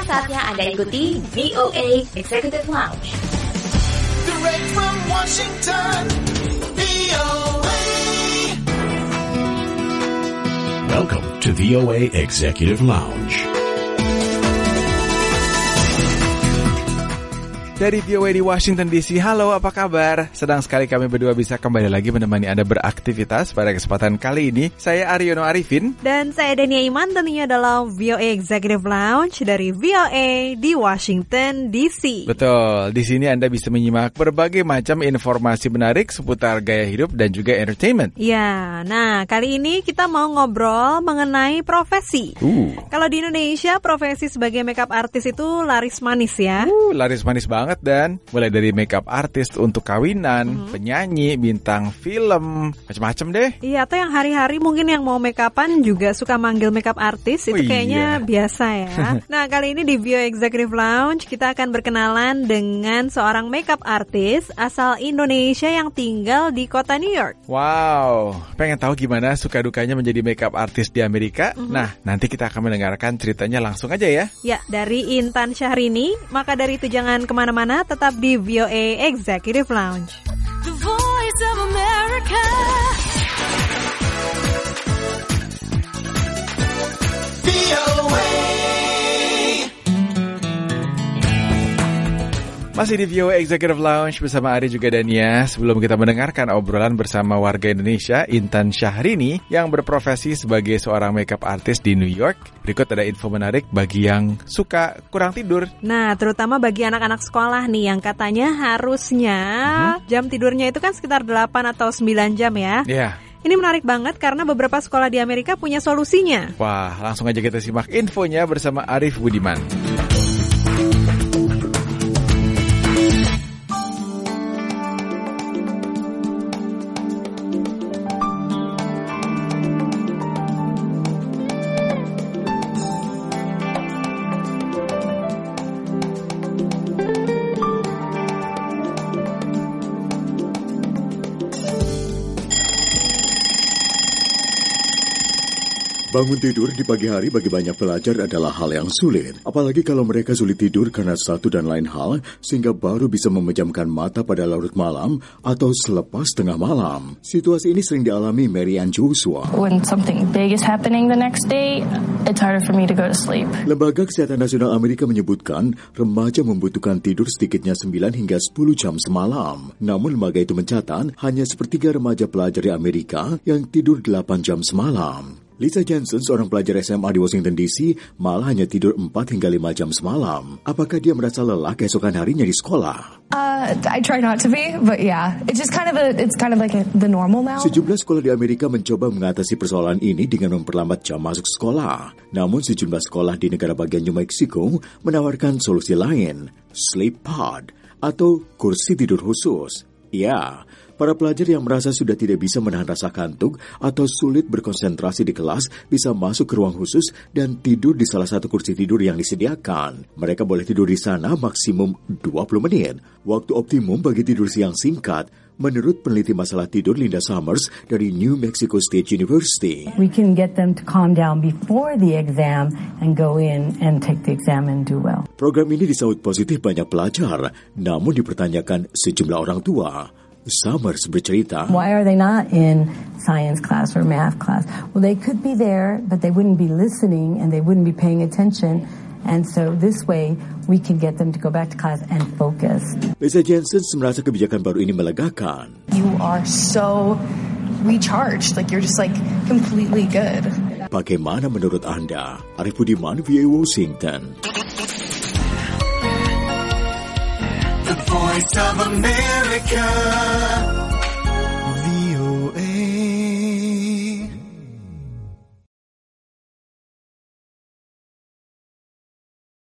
saatnya Anda ikuti VOA Executive Lounge. Direct from Washington, VOA. Welcome to VOA Executive Lounge. Dari VOA di Washington DC, halo apa kabar? Senang sekali kami berdua bisa kembali lagi menemani Anda beraktivitas pada kesempatan kali ini. Saya Aryono Arifin. Dan saya Dania Iman, tentunya dalam VOA Executive Lounge dari VOA di Washington DC. Betul, di sini Anda bisa menyimak berbagai macam informasi menarik seputar gaya hidup dan juga entertainment. Ya, nah kali ini kita mau ngobrol mengenai profesi. Kalau di Indonesia, profesi sebagai makeup artist itu laris manis ya. Laris manis banget. Dan mulai dari makeup artist untuk kawinan, penyanyi, bintang film, macam-macam deh. Iya, atau yang hari-hari mungkin yang mau make-upan juga suka manggil makeup artist. Itu kayaknya biasa ya. Nah, kali ini di VOA Executive Lounge kita akan berkenalan dengan seorang makeup artist asal Indonesia yang tinggal di kota New York. Wow, pengen tahu gimana suka dukanya menjadi makeup artist di Amerika? Nah, nanti kita akan mendengarkan ceritanya langsung aja ya. Ya, dari Intan Syahrini. Maka dari itu jangan kemana-mana, tetap di VOA Executive Lounge. The Voice of America. VOA. Masih di VOA Executive Lounge bersama Ari juga Dania. Sebelum kita mendengarkan obrolan bersama warga Indonesia, Intan Syahrini, yang berprofesi sebagai seorang makeup artist di New York, berikut ada info menarik bagi yang suka kurang tidur. Nah, terutama bagi anak-anak sekolah nih, yang katanya harusnya jam tidurnya itu kan sekitar 8 atau 9 jam ya. Iya. Ini menarik banget karena beberapa sekolah di Amerika punya solusinya. Wah, langsung aja kita simak infonya bersama Arif Budiman. Bangun tidur di pagi hari bagi banyak pelajar adalah hal yang sulit. Apalagi kalau mereka sulit tidur karena satu dan lain hal, sehingga baru bisa memejamkan mata pada larut malam atau selepas tengah malam. Situasi ini sering dialami Mary Ann Joshua. When something big is happening the next day, it's harder for me to go to sleep. Lembaga Kesehatan Nasional Amerika menyebutkan remaja membutuhkan tidur sedikitnya 9 hingga 10 jam semalam. Namun lembaga itu mencatat hanya sepertiga remaja pelajar di Amerika yang tidur 8 jam semalam. Lisa Jensen, seorang pelajar SMA di Washington DC, malah hanya tidur 4 hingga 5 jam semalam. Apakah dia merasa lelah keesokan harinya di sekolah? I try not to be, but yeah, it's kind of like the normal now. Sejumlah sekolah di Amerika mencoba mengatasi persoalan ini dengan memperlambat jam masuk sekolah. Namun sejumlah sekolah di negara bagian New Mexico menawarkan solusi lain, sleep pod atau kursi tidur khusus. Ya, para pelajar yang merasa sudah tidak bisa menahan rasa kantuk atau sulit berkonsentrasi di kelas bisa masuk ke ruang khusus dan tidur di salah satu kursi tidur yang disediakan. Mereka boleh tidur di sana maksimum 20 menit. Waktu optimum bagi tidur siang singkat, menurut peneliti masalah tidur Linda Summers dari New Mexico State University. We can get them to calm down before the exam and go in and take the exam and do well. Program ini disambut positif banyak pelajar, namun dipertanyakan sejumlah orang tua. Summers bercerita, why are they not in science class or math class? Well, they could be there, but they wouldn't be listening and they wouldn't be paying attention. And so this way, we can get them to go back to class and focus. Lisa Jensen merasa kebijakan baru ini melegakan. You are so recharged, like you're just like completely good. Bagaimana menurut Anda? Arif Budiman, VOA Washington. The Voice of America.